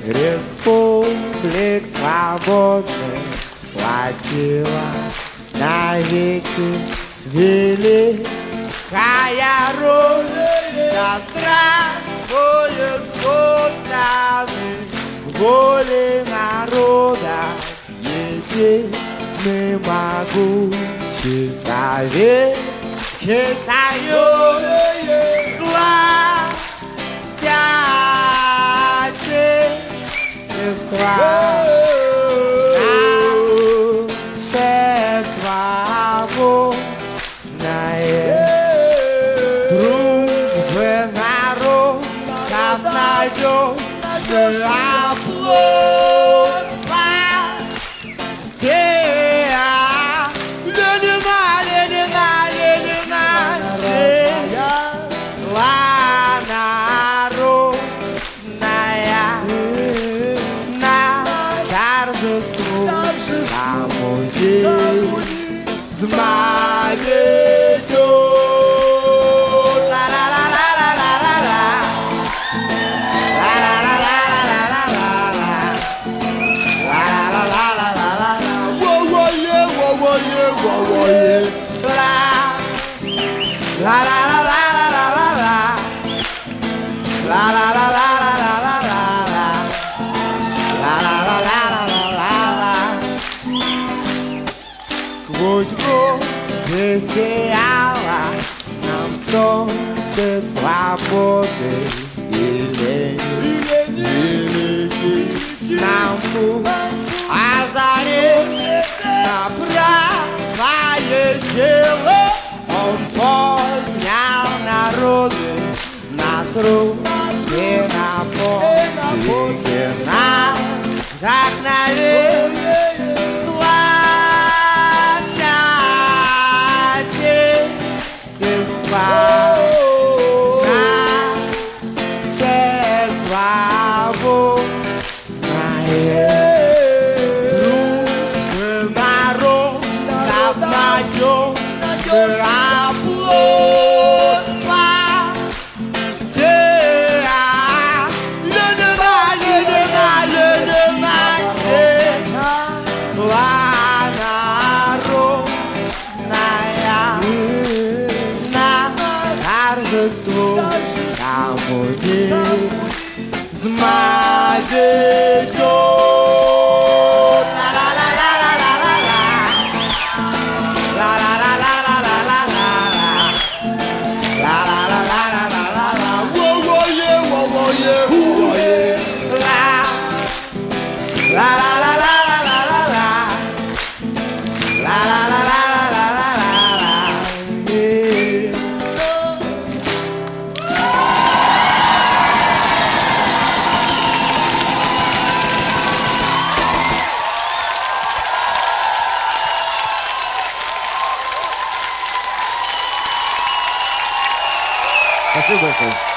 республик свободных сплотила навеки великая Родина. Да здравствует созданы воли народа, единый могучий Советский Союз. Зла вся отечества, наше свободное, дружбы народов надежный оплот. Сквозь годы сияло нам солнце свободы, и великий нам путь озарил на правое дело. Он поднял народы на труд и на подвиги нас вдохновил. Славься Отечество, наше свободное, дружбы народов надежный оплот. Зма ведет. Спасибо большое.